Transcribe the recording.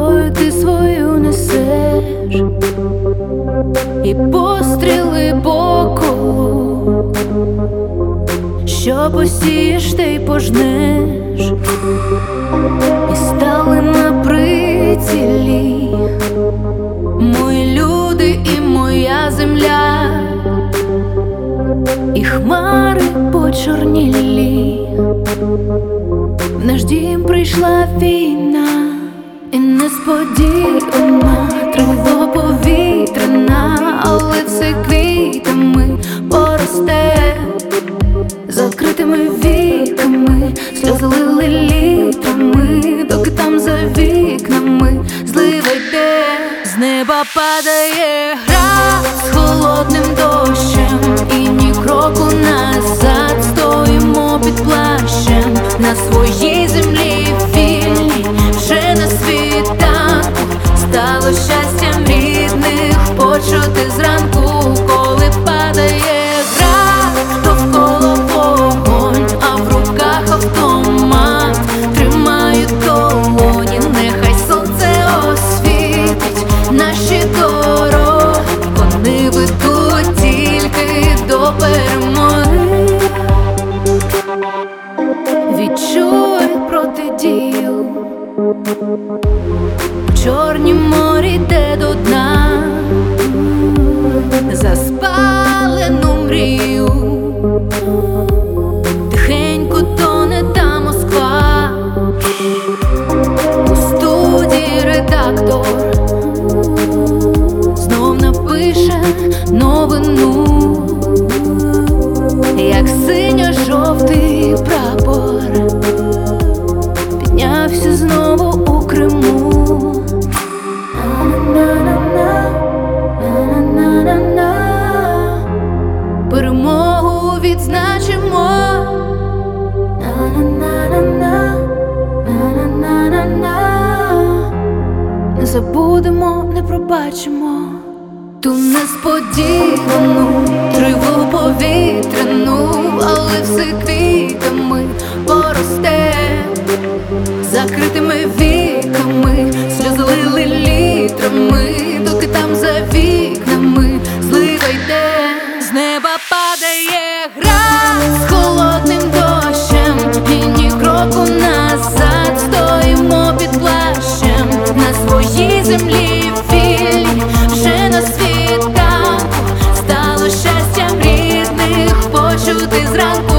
зброю ти свою несеш, і постріли по колу, що посієш, те й пожнеш, і стали на прицілі мої люди і моя земля, і хмари почорнілі. В наш дім прийшла війна, і несподівана тривога повітряна, але все квітами поросте. Закритими віками сльози лили літрами, доки там за вікнами злива йде. З неба падає град з холодним дощем, і ні кроку назад, стоїмо під плащем на своїй землі вільній. Вже на світанку стало щастям рідних почути зранку, коли падає град, довкола вогонь, а в руках автомат тримають долоні. Нехай сонце освітить наші дороги, вони ведуть тільки до перемоги. Відчуй протидію, в Чорнім морі йде до дна, за спалену мрію тихенько тоне та Москва. У студії редактор знов напише новину, як синьо-жовтий прапор піднявся знову у Криму. Перемогу відзначимо, не забудемо, не пробачимо ту несподівану тривогу повітряну, але все квітами поросте. Закритими віками сльози лили літрами, доки там за вікнами злива йде. З неба падає град з холодним дощем, і ні кроку назад, стоїмо під плащем на своїй землі вільній. Вже на світанку стало щастям рідних почути зранку.